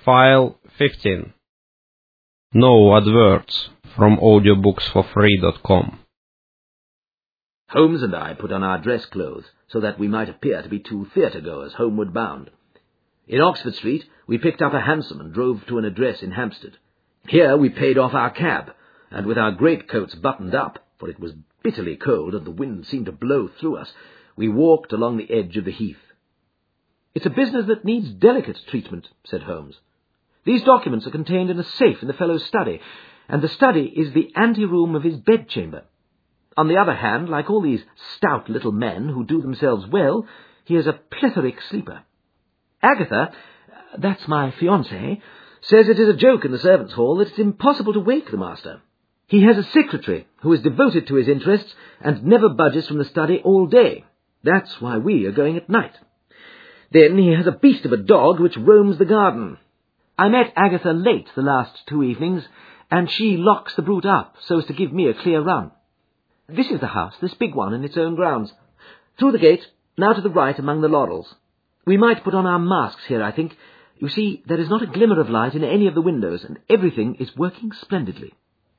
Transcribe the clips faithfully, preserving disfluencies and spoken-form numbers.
File fifteen. No adverts from audiobooks for free dot com. Holmes and I put on our dress clothes so that we might appear to be two theatre-goers homeward bound. In Oxford Street we picked up a hansom and drove to an address in Hampstead. Here we paid off our cab, and with our greatcoats buttoned up, for it was bitterly cold and the wind seemed to blow through us, we walked along the edge of the heath. "It's a business that needs delicate treatment," said Holmes. "These documents are contained in a safe in the fellow's study, and the study is the ante-room of his bedchamber. On the other hand, like all these stout little men who do themselves well, he is a plethoric sleeper. Agatha, that's my fiancée, says it is a joke in the servants' hall that it's impossible to wake the master. He has a secretary who is devoted to his interests and never budges from the study all day. That's why we are going at night. Then he has a beast of a dog which roams the garden. I met Agatha late the last two evenings, and she locks the brute up so as to give me a clear run. This is the house, this big one in its own grounds. Through the gate, now to the right among the laurels. We might put on our masks here, I think. You see, there is not a glimmer of light in any of the windows, and everything is working splendidly."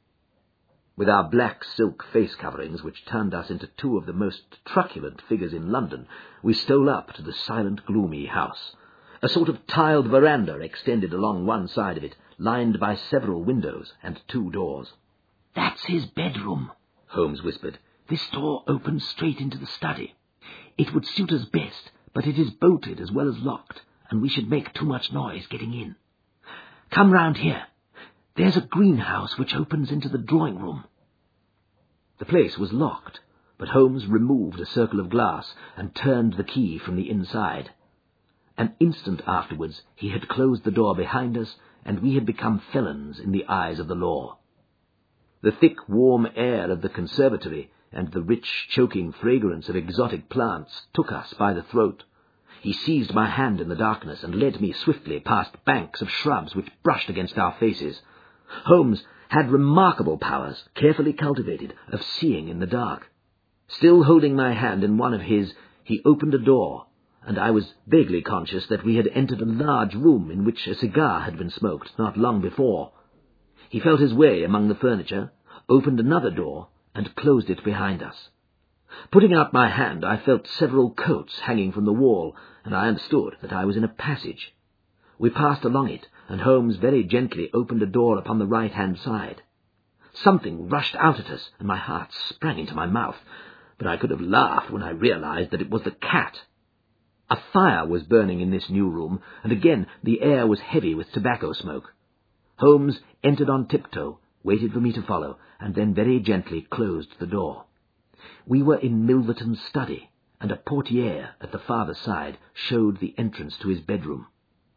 With our black silk face coverings, which turned us into two of the most truculent figures in London, we stole up to the silent, gloomy house. A sort of tiled veranda extended along one side of it, lined by several windows and two doors. "That's his bedroom," Holmes whispered. "This door opens straight into the study. It would suit us best, but it is bolted as well as locked, and we should make too much noise getting in. Come round here. There's a greenhouse which opens into the drawing-room." The place was locked, but Holmes removed a circle of glass and turned the key from the inside. An instant afterwards he had closed the door behind us, and we had become felons in the eyes of the law. The thick, warm air of the conservatory and the rich, choking fragrance of exotic plants took us by the throat. He seized my hand in the darkness and led me swiftly past banks of shrubs which brushed against our faces. Holmes had remarkable powers, carefully cultivated, of seeing in the dark. Still holding my hand in one of his, he opened a door, and I was vaguely conscious that we had entered a large room in which a cigar had been smoked not long before. He felt his way among the furniture, opened another door, and closed it behind us. Putting out my hand, I felt several coats hanging from the wall, and I understood that I was in a passage. We passed along it, and Holmes very gently opened a door upon the right-hand side. Something rushed out at us, and my heart sprang into my mouth, but I could have laughed when I realized that it was the cat. A fire was burning in this new room, and again the air was heavy with tobacco smoke. Holmes entered on tiptoe, waited for me to follow, and then very gently closed the door. We were in Milverton's study, and a portière at the farther side showed the entrance to his bedroom.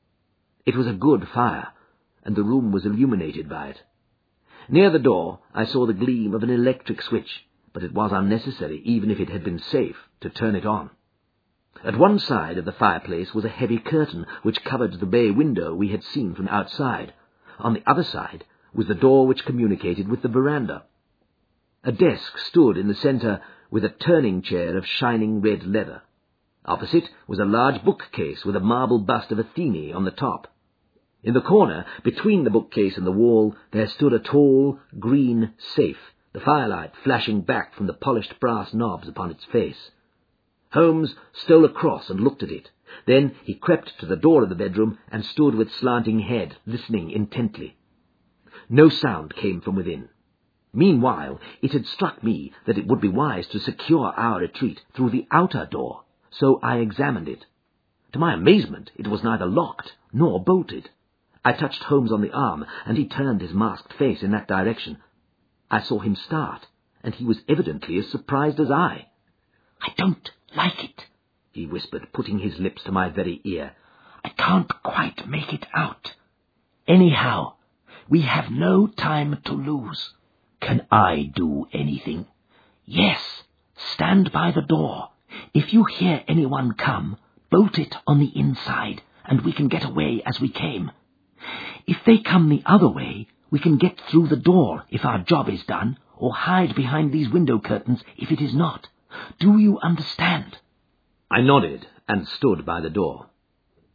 It was a good fire, and the room was illuminated by it. Near the door I saw the gleam of an electric switch, but it was unnecessary, even if it had been safe, to turn it on. At one side of the fireplace was a heavy curtain which covered the bay window we had seen from outside. On the other side was the door which communicated with the veranda. A desk stood in the centre with a turning chair of shining red leather. Opposite was a large bookcase with a marble bust of Athene on the top. In the corner, between the bookcase and the wall, there stood a tall, green safe, the firelight flashing back from the polished brass knobs upon its face. Holmes stole across and looked at it. Then he crept to the door of the bedroom and stood with slanting head, listening intently. No sound came from within. Meanwhile, it had struck me that it would be wise to secure our retreat through the outer door, so I examined it. To my amazement, it was neither locked nor bolted. I touched Holmes on the arm, and he turned his masked face in that direction. I saw him start, and he was evidently as surprised as I. "I don't like it," he whispered, putting his lips to my very ear. "I can't quite make it out. Anyhow, we have no time to lose." "Can I do anything?" "Yes. Stand by the door. If you hear anyone come, bolt it on the inside, and we can get away as we came. If they come the other way, we can get through the door if our job is done, or hide behind these window curtains if it is not. Do you understand?" I nodded and stood by the door.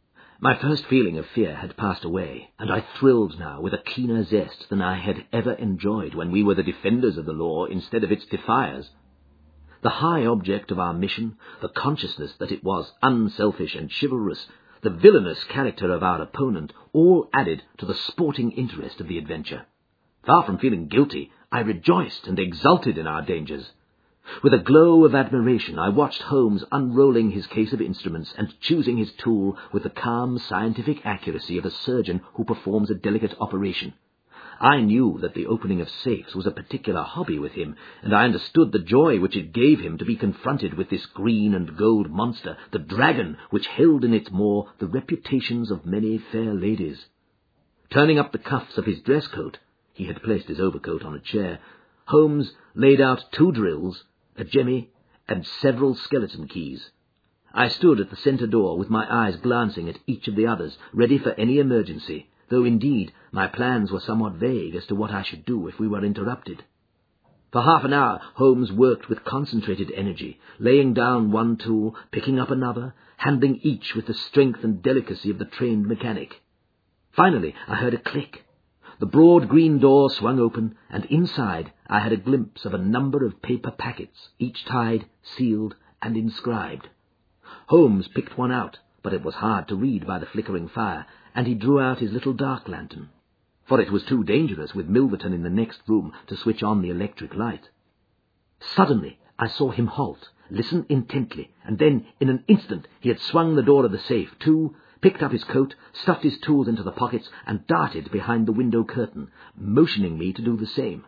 My first feeling of fear had passed away, and I thrilled now with a keener zest than I had ever enjoyed when we were the defenders of the law instead of its defiers. The high object of our mission, the consciousness that it was unselfish and chivalrous, the villainous character of our opponent, all added to the sporting interest of the adventure. Far from feeling guilty, I rejoiced and exulted in our dangers. With a glow of admiration, I watched Holmes unrolling his case of instruments and choosing his tool with the calm scientific accuracy of a surgeon who performs a delicate operation. I knew that the opening of safes was a particular hobby with him, and I understood the joy which it gave him to be confronted with this green and gold monster, the dragon which held in its maw the reputations of many fair ladies. Turning up the cuffs of his dress coat, he had placed his overcoat on a chair, Holmes laid out two drills, a jemmy, and several skeleton keys. I stood at the centre door with my eyes glancing at each of the others, ready for any emergency, though indeed my plans were somewhat vague as to what I should do if we were interrupted. For half an hour Holmes worked with concentrated energy, laying down one tool, picking up another, handling each with the strength and delicacy of the trained mechanic. Finally I heard a click. The broad green door swung open, and inside I had a glimpse of a number of paper packets, each tied, sealed, and inscribed. Holmes picked one out, but it was hard to read by the flickering fire, and he drew out his little dark lantern, for it was too dangerous with Milverton in the next room to switch on the electric light. Suddenly I saw him halt, listen intently, and then, in an instant, he had swung the door of the safe to, picked up his coat, stuffed his tools into the pockets, and darted behind the window curtain, motioning me to do the same.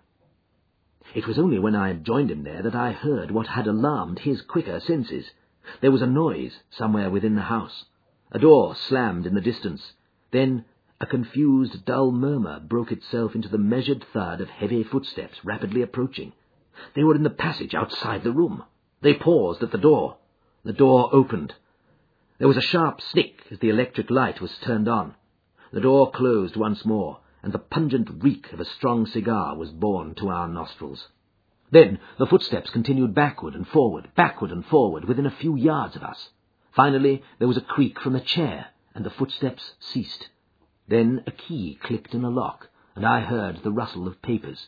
It was only when I had joined him there that I heard what had alarmed his quicker senses. There was a noise somewhere within the house. A door slammed in the distance. Then a confused, dull murmur broke itself into the measured thud of heavy footsteps rapidly approaching. They were in the passage outside the room. They paused at the door. The door opened. There was a sharp snick as the electric light was turned on. The door closed once more, and the pungent reek of a strong cigar was borne to our nostrils. Then the footsteps continued backward and forward, backward and forward, within a few yards of us. Finally there was a creak from the chair, and the footsteps ceased. Then a key clicked in the lock, and I heard the rustle of papers.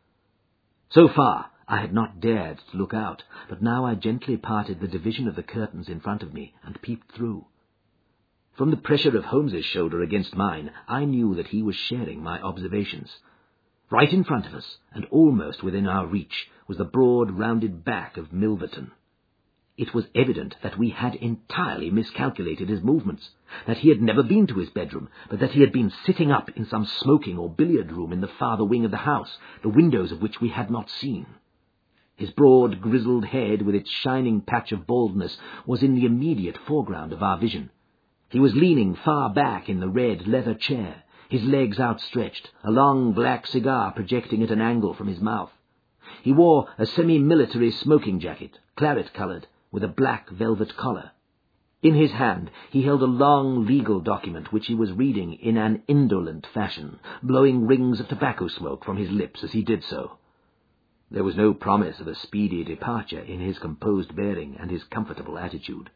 So far I had not dared to look out, but now I gently parted the division of the curtains in front of me and peeped through. From the pressure of Holmes's shoulder against mine, I knew that he was sharing my observations. Right in front of us, and almost within our reach, was the broad, rounded back of Milverton. It was evident that we had entirely miscalculated his movements, that he had never been to his bedroom, but that he had been sitting up in some smoking or billiard room in the farther wing of the house, the windows of which we had not seen. His broad, grizzled head, with its shining patch of baldness, was in the immediate foreground of our vision. He was leaning far back in the red leather chair, his legs outstretched, a long black cigar projecting at an angle from his mouth. He wore a semi-military smoking jacket, claret-coloured, with a black velvet collar. In his hand he held a long legal document which he was reading in an indolent fashion, blowing rings of tobacco smoke from his lips as he did so. There was no promise of a speedy departure in his composed bearing and his comfortable attitude.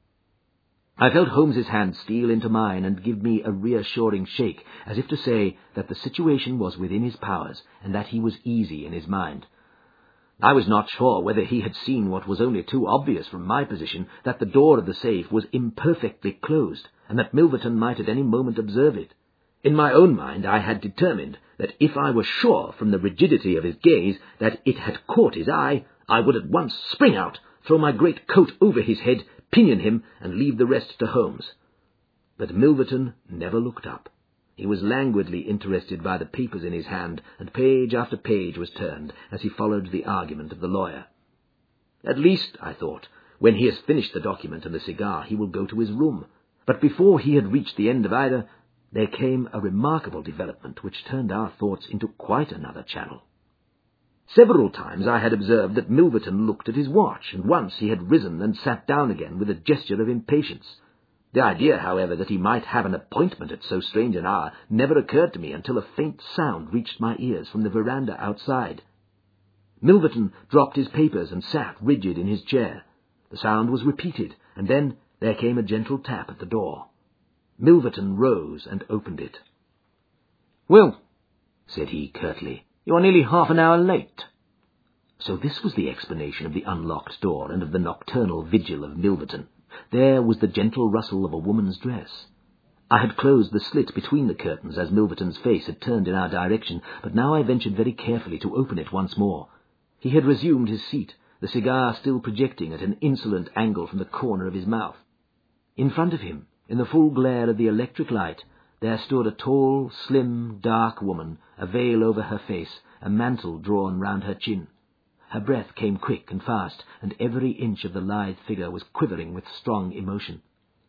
I felt Holmes's hand steal into mine and give me a reassuring shake, as if to say that the situation was within his powers and that he was easy in his mind. I was not sure whether he had seen what was only too obvious from my position, that the door of the safe was imperfectly closed, and that Milverton might at any moment observe it. In my own mind I had determined that if I were sure from the rigidity of his gaze that it had caught his eye, I would at once spring out, throw my great coat over his head, pinion him, and leave the rest to Holmes. But Milverton never looked up. He was languidly interested by the papers in his hand, and page after page was turned as he followed the argument of the lawyer. At least, I thought, when he has finished the document and the cigar, he will go to his room. But before he had reached the end of either, there came a remarkable development which turned our thoughts into quite another channel. Several times I had observed that Milverton looked at his watch, and once he had risen and sat down again with a gesture of impatience. The idea, however, that he might have an appointment at so strange an hour never occurred to me until a faint sound reached my ears from the veranda outside. Milverton dropped his papers and sat rigid in his chair. The sound was repeated, and then there came a gentle tap at the door. Milverton rose and opened it. "Well," said he curtly, "you are nearly half an hour late." So this was the explanation of the unlocked door and of the nocturnal vigil of Milverton. There was the gentle rustle of a woman's dress. I had closed the slit between the curtains as Milverton's face had turned in our direction, but now I ventured very carefully to open it once more. He had resumed his seat, the cigar still projecting at an insolent angle from the corner of his mouth. In front of him, in the full glare of the electric light, there stood a tall, slim, dark woman, a veil over her face, a mantle drawn round her chin. Her breath came quick and fast, and every inch of the lithe figure was quivering with strong emotion.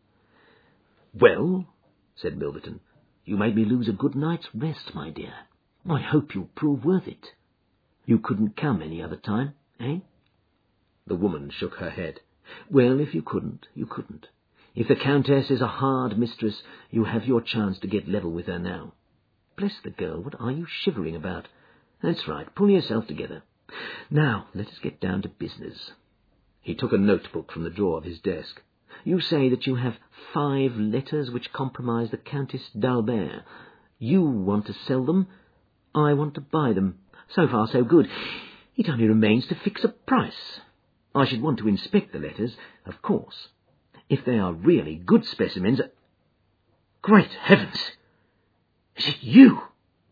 "Well," said Milverton, "you made me lose a good night's rest, my dear. I hope you'll prove worth it. You couldn't come any other time, eh?" The woman shook her head. "Well, if you couldn't, you couldn't. If the Countess is a hard mistress, you have your chance to get level with her now. Bless the girl, what are you shivering about? That's right, pull yourself together. Now, let us get down to business." He took a notebook from the drawer of his desk. "You say that you have five letters which compromise the Countess d'Albert. You want to sell them. I want to buy them. So far, so good. It only remains to fix a price. I should want to inspect the letters, of course. If they are really good specimens... Great heavens! Is it you?"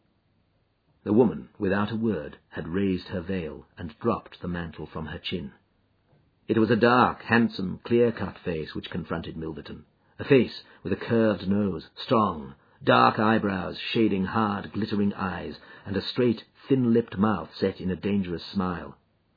The woman, without a word, had raised her veil and dropped the mantle from her chin. It was a dark, handsome, clear-cut face which confronted Milverton, a face with a curved nose, strong, dark eyebrows shading hard, glittering eyes, and a straight, thin-lipped mouth set in a dangerous smile.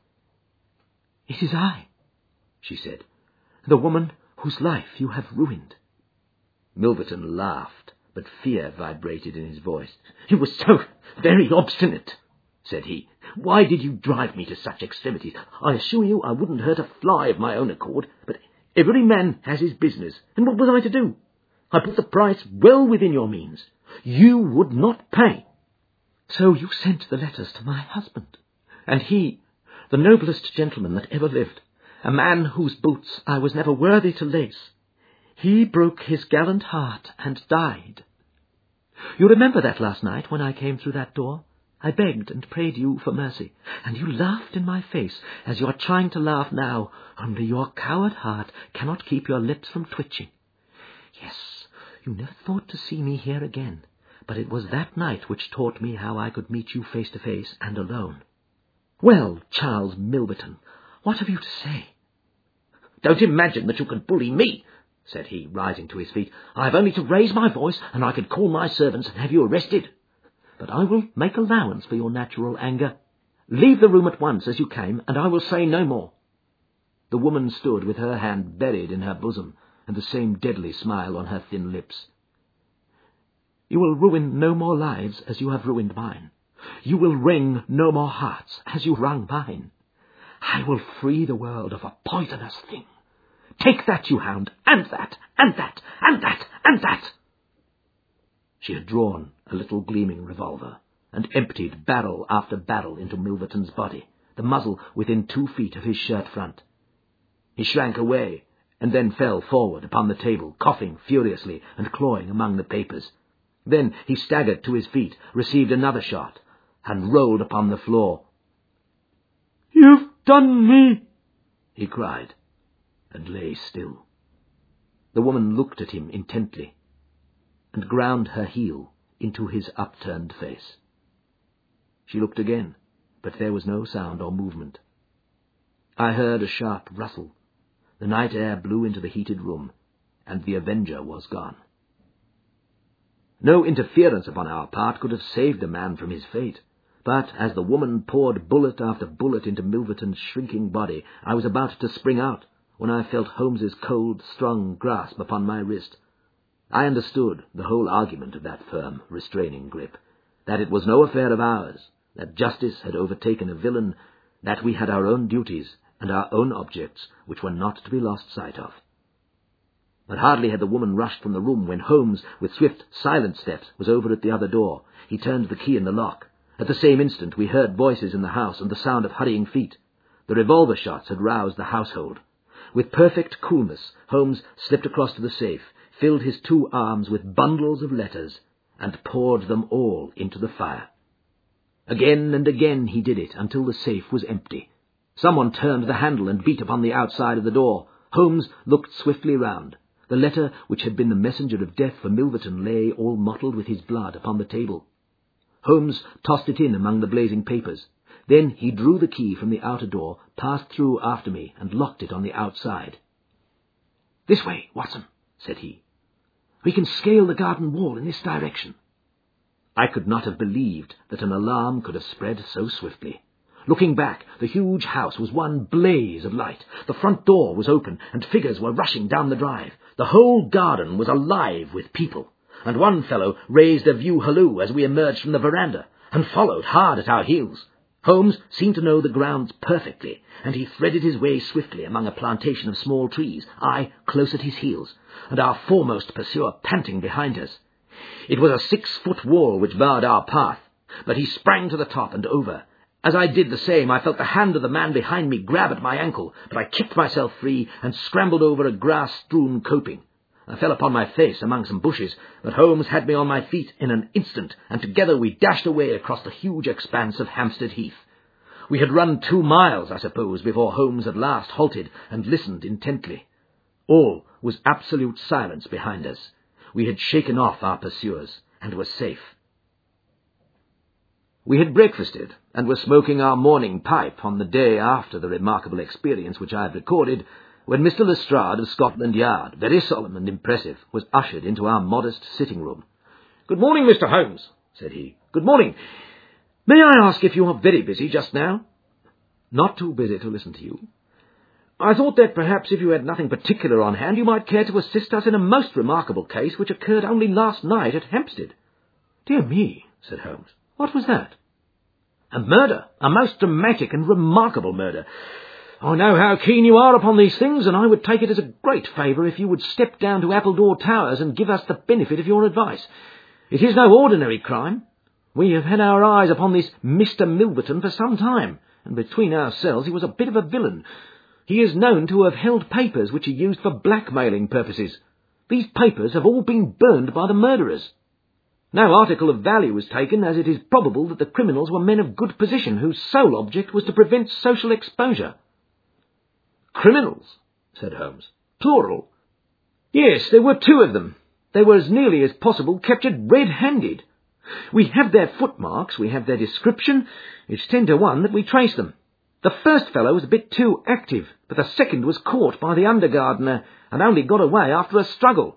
"It is I," she said, "the woman whose life you have ruined." Milverton laughed, but fear vibrated in his voice. "You were so very obstinate," said he. "Why did you drive me to such extremities? I assure you I wouldn't hurt a fly of my own accord, but every man has his business, and what was I to do? I put the price well within your means. You would not pay. So you sent the letters to my husband, and he, the noblest gentleman that ever lived, a man whose boots I was never worthy to lace, he broke his gallant heart and died. You remember that last night when I came through that door? I begged and prayed you for mercy, and you laughed in my face as you are trying to laugh now, only your coward heart cannot keep your lips from twitching. Yes, you never thought to see me here again, but it was that night which taught me how I could meet you face to face and alone. Well, Charles Milverton, what have you to say?" "Don't imagine that you can bully me," said he, rising to his feet. "I have only to raise my voice, and I can call my servants and have you arrested. But I will make allowance for your natural anger. Leave the room at once as you came, and I will say no more." The woman stood with her hand buried in her bosom, and the same deadly smile on her thin lips. "You will ruin no more lives as you have ruined mine. You will wring no more hearts as you wrung mine. I will free the world of a poisonous thing. Take that, you hound, and that, and that, and that, and that." She had drawn a little gleaming revolver, and emptied barrel after barrel into Milverton's body, the muzzle within two feet of his shirt front. He shrank away, and then fell forward upon the table, coughing furiously and clawing among the papers. Then he staggered to his feet, received another shot, and rolled upon the floor. "You've done me!" he cried, and lay still. The woman looked at him intently, and ground her heel into his upturned face. She looked again, but there was no sound or movement. I heard a sharp rustle. The night air blew into the heated room, and the avenger was gone. No interference upon our part could have saved a man from his fate, but as the woman poured bullet after bullet into Milverton's shrinking body, I was about to spring out, when I felt Holmes's cold, strong grasp upon my wrist. I understood the whole argument of that firm, restraining grip, that it was no affair of ours, that justice had overtaken a villain, that we had our own duties and our own objects which were not to be lost sight of. But hardly had the woman rushed from the room when Holmes, with swift, silent steps, was over at the other door. He turned the key in the lock. At the same instant we heard voices in the house and the sound of hurrying feet. The revolver shots had roused the household. With perfect coolness, Holmes slipped across to the safe. filled his two arms with bundles of letters and poured them all into the fire. Again and again he did it until the safe was empty. Someone turned the handle and beat upon the outside of the door. Holmes looked swiftly round. The letter which had been the messenger of death for Milverton lay all mottled with his blood upon the table. Holmes tossed it in among the blazing papers. Then he drew the key from the outer door, passed through after me, and locked it on the outside. "This way, Watson," said he. "We can scale the garden wall in this direction." I could not have believed that an alarm could have spread so swiftly. Looking back, the huge house was one blaze of light. The front door was open, and figures were rushing down the drive. The whole garden was alive with people, and one fellow raised a view halloo as we emerged from the veranda, and followed hard at our heels. Holmes seemed to know the grounds perfectly, and he threaded his way swiftly among a plantation of small trees, I close at his heels, and our foremost pursuer panting behind us. It was a six-foot wall which barred our path, but he sprang to the top and over. As I did the same, I felt the hand of the man behind me grab at my ankle, but I kicked myself free and scrambled over a grass-strewn coping. I fell upon my face among some bushes, but Holmes had me on my feet in an instant, and together we dashed away across the huge expanse of Hampstead Heath. We had run two miles, I suppose, before Holmes at last halted and listened intently. All was absolute silence behind us. We had shaken off our pursuers, and were safe. We had breakfasted, and were smoking our morning pipe on the day after the remarkable experience which I have recorded, when Mister Lestrade of Scotland Yard, very solemn and impressive, was ushered into our modest sitting-room. "Good morning, Mister Holmes," said he. "Good morning. May I ask if you are very busy just now?" "Not too busy to listen to you." "I thought that perhaps if you had nothing particular on hand, you might care to assist us in a most remarkable case which occurred only last night at Hampstead." "Dear me," said Holmes. "What was that?" "A murder, a most dramatic and remarkable murder. I know how keen you are upon these things, and I would take it as a great favour if you would step down to Appledore Towers and give us the benefit of your advice. It is no ordinary crime. We have had our eyes upon this Mister Milverton for some time, and between ourselves he was a bit of a villain. He is known to have held papers which he used for blackmailing purposes. These papers have all been burned by the murderers. No article of value was taken, as it is probable that the criminals were men of good position whose sole object was to prevent social exposure." "Criminals?" said Holmes. "Plural?" "Yes, there were two of them. They were as nearly as possible captured red-handed. We have their footmarks, we have their description. It's ten to one that we trace them. The first fellow was a bit too active, but the second was caught by the under-gardener and only got away after a struggle.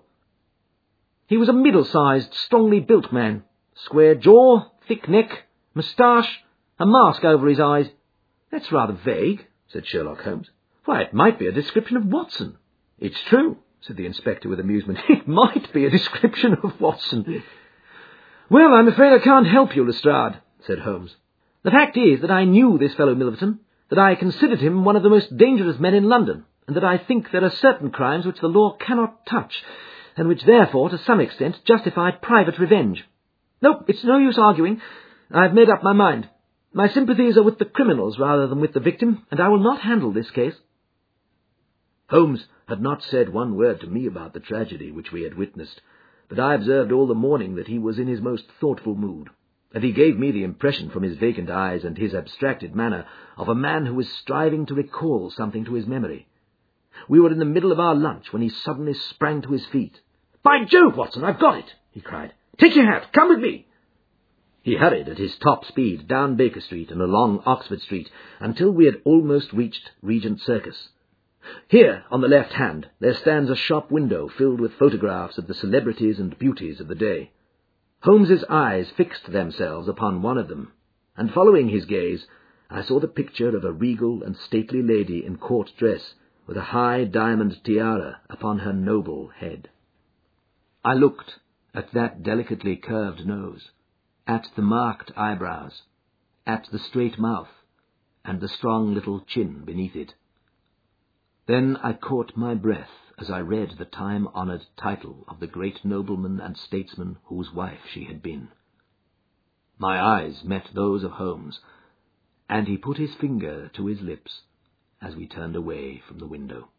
He was a middle-sized, strongly built man. Square jaw, thick neck, moustache, a mask over his eyes." "That's rather vague," said Sherlock Holmes. "Why, it might be a description of Watson." "It's true," said the inspector with amusement. "It might be a description of Watson." "Well, I'm afraid I can't help you, Lestrade," said Holmes. "The fact is that I knew this fellow Milverton, that I considered him one of the most dangerous men in London, and that I think there are certain crimes which the law cannot touch, and which therefore, to some extent, justify private revenge. No, it's no use arguing. I've made up my mind. My sympathies are with the criminals rather than with the victim, and I will not handle this case." Holmes had not said one word to me about the tragedy which we had witnessed, but I observed all the morning that he was in his most thoughtful mood, and he gave me the impression from his vacant eyes and his abstracted manner of a man who was striving to recall something to his memory. We were in the middle of our lunch when he suddenly sprang to his feet. "By Jove, Watson, I've got it!" he cried. "Take your hat, come with me." He hurried at his top speed down Baker Street and along Oxford Street until we had almost reached Regent Circus. Here, on the left hand, there stands a shop window filled with photographs of the celebrities and beauties of the day. Holmes's eyes fixed themselves upon one of them, and following his gaze, I saw the picture of a regal and stately lady in court dress, with a high diamond tiara upon her noble head. I looked at that delicately curved nose, at the marked eyebrows, at the straight mouth, and the strong little chin beneath it. Then I caught my breath as I read the time-honoured title of the great nobleman and statesman whose wife she had been. My eyes met those of Holmes, and he put his finger to his lips as we turned away from the window.